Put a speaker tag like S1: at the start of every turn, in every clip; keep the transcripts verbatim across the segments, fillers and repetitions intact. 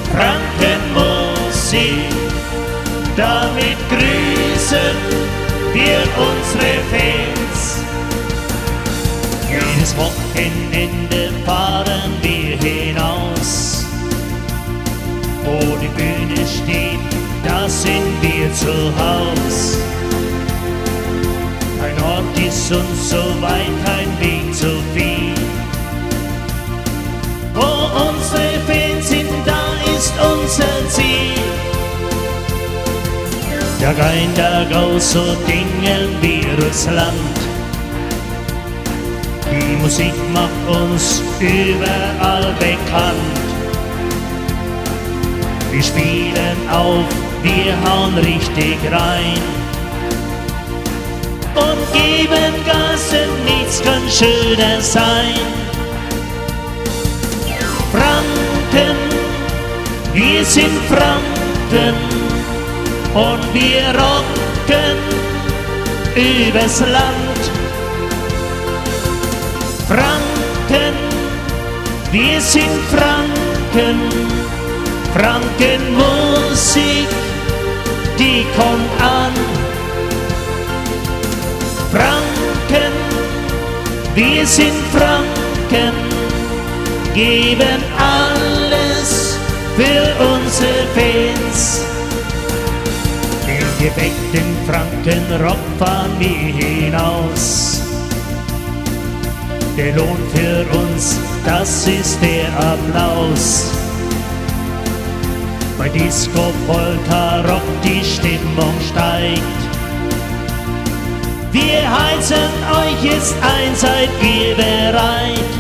S1: Frankenmusik, damit grüßen wir unsere Fans. Jedes Wochenende fahren wir hinaus, wo die Bühne steht, da sind wir zu Haus. Ein Ort ist uns so weit, kein Weg zu viel. Wo unsere Fans sind, da ist unser Ziel. Tag ein, Tag aus, so tingeln wir durchs Land. Die Musik macht uns überall bekannt. Wir spielen auf, wir hauen richtig rein und geben Gas, denn nichts kann schöner sein. Franken, wir sind Franken und wir rocken übers Land. Franken, wir sind Franken, Frankenmusik, die kommt an. Franken, wir sind Franken, geben alles für unsere Fans. Den gefechten Frankenrock fahren wir hinaus. Der Lohn für uns, das ist der Applaus. Bei Disco, Polka, Rock die Stimmung steigt. Wir heizen euch jetzt ein, seid ihr bereit?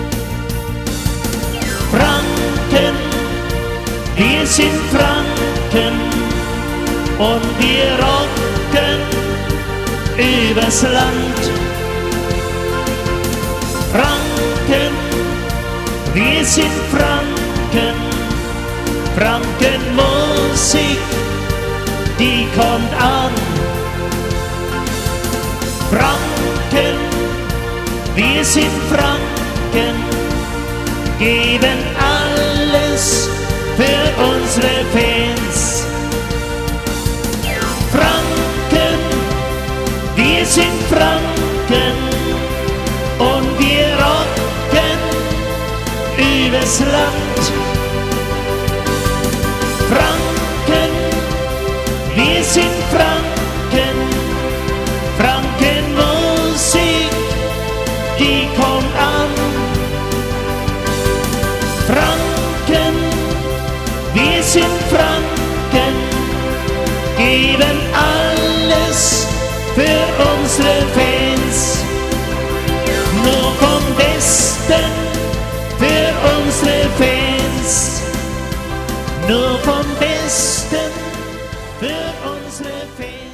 S1: Franken, wir sind Franken und wir rocken übers Land. Franken, wir sind Franken, Frankenmusik, die kommt an. Franken, wir sind Franken, geben alles für unsere Fans. Franken, wir sind Franken und wir rocken übers Land. Franken, wir sind Franken, Frankenmusik, die kommt an. Franken, wir sind Franken, geben alles für unsere Fans. Nur vom Besten für unsere Fans. Nur vom Besten für unsere Fans.